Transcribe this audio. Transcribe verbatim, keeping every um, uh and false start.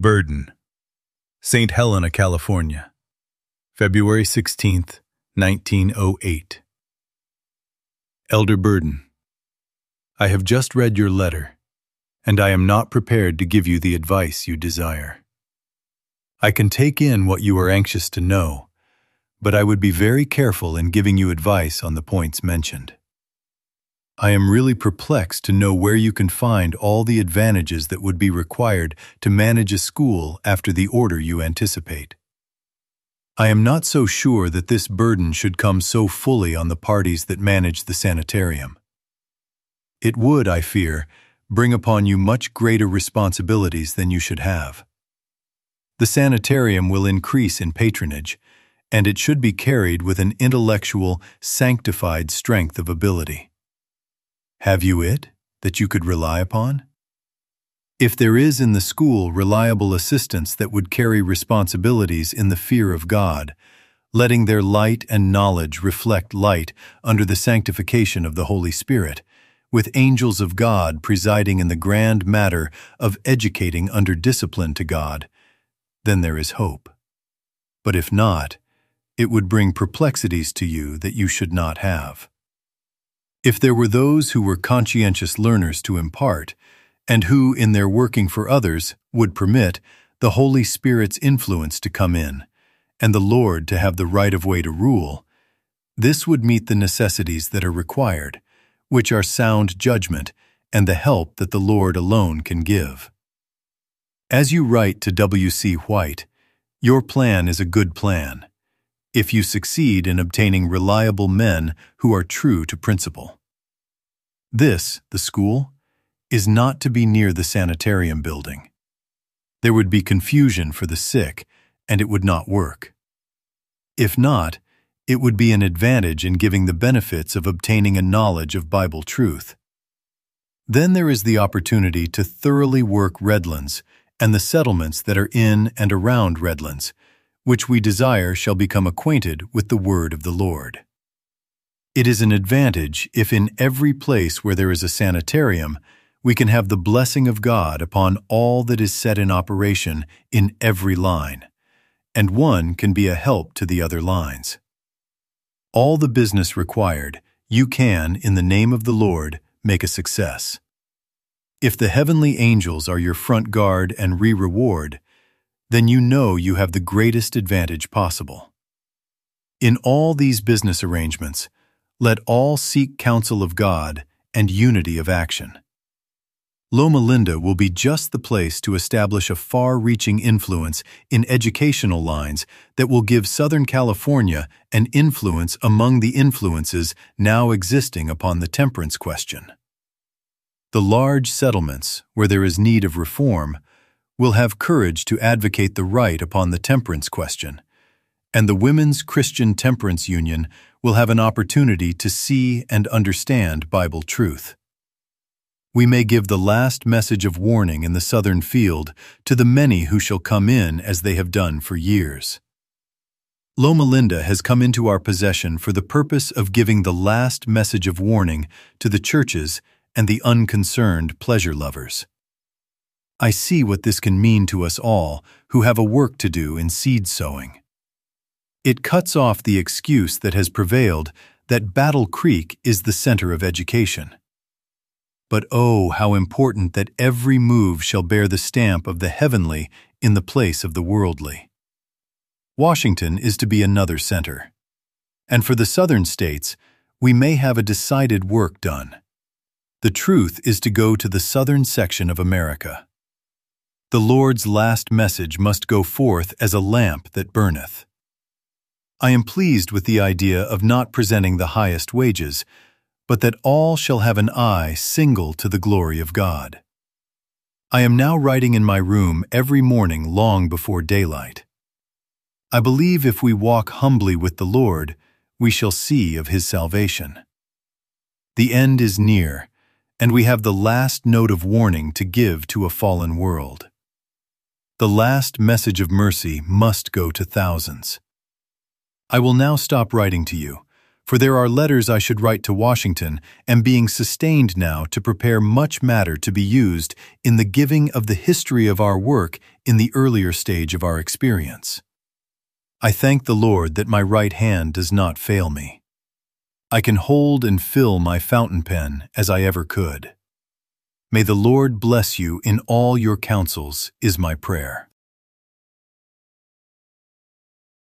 Burden, Saint Helena, California, February sixteenth, nineteen oh eight. Elder Burden, I have just read your letter, and I am not prepared to give you the advice you desire. I can take in what you are anxious to know, but I would be very careful in giving you advice on the points mentioned. I am really perplexed to know where you can find all the advantages that would be required to manage a school after the order you anticipate. I am not so sure that this burden should come so fully on the parties that manage the sanitarium. It would, I fear, bring upon you much greater responsibilities than you should have. The sanitarium will increase in patronage, and it should be carried with an intellectual, sanctified strength of ability. Have you it, that you could rely upon? If there is in the school reliable assistants that would carry responsibilities in the fear of God, letting their light and knowledge reflect light under the sanctification of the Holy Spirit, with angels of God presiding in the grand matter of educating under discipline to God, then there is hope. But if not, it would bring perplexities to you that you should not have. If there were those who were conscientious learners to impart, and who, in their working for others, would permit the Holy Spirit's influence to come in, and the Lord to have the right of way to rule, this would meet the necessities that are required, which are sound judgment and the help that the Lord alone can give. As you write to W C White, your plan is a good plan, if you succeed in obtaining reliable men who are true to principle. This, the school, is not to be near the sanitarium building. There would be confusion for the sick, and it would not work. If not, it would be an advantage in giving the benefits of obtaining a knowledge of Bible truth. Then there is the opportunity to thoroughly work Redlands and the settlements that are in and around Redlands, which we desire shall become acquainted with the word of the Lord. It is an advantage if in every place where there is a sanitarium, we can have the blessing of God upon all that is set in operation in every line, and one can be a help to the other lines. All the business required, you can, in the name of the Lord, make a success. If the heavenly angels are your front guard and re-reward, then you know you have the greatest advantage possible. In all these business arrangements, let all seek counsel of God and unity of action. Loma Linda will be just the place to establish a far-reaching influence in educational lines that will give Southern California an influence among the influences now existing upon the temperance question. The large settlements, where there is need of reform, will have courage to advocate the right upon the temperance question, and the Women's Christian Temperance Union will have an opportunity to see and understand Bible truth. We may give the last message of warning in the southern field to the many who shall come in as they have done for years. Loma Linda has come into our possession for the purpose of giving the last message of warning to the churches and the unconcerned pleasure lovers. I see what this can mean to us all who have a work to do in seed sowing. It cuts off the excuse that has prevailed that Battle Creek is the center of education. But oh, how important that every move shall bear the stamp of the heavenly in the place of the worldly. Washington is to be another center. And for the southern states, we may have a decided work done. The truth is to go to the southern section of America. The Lord's last message must go forth as a lamp that burneth. I am pleased with the idea of not presenting the highest wages, but that all shall have an eye single to the glory of God. I am now writing in my room every morning long before daylight. I believe if we walk humbly with the Lord, we shall see of His salvation. The end is near, and we have the last note of warning to give to a fallen world. The last message of mercy must go to thousands. I will now stop writing to you, for there are letters I should write to Washington, and being sustained now to prepare much matter to be used in the giving of the history of our work in the earlier stage of our experience. I thank the Lord that my right hand does not fail me. I can hold and fill my fountain pen as I ever could. May the Lord bless you in all your counsels, is my prayer.